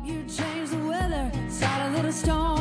You changed the weather, started a little storm.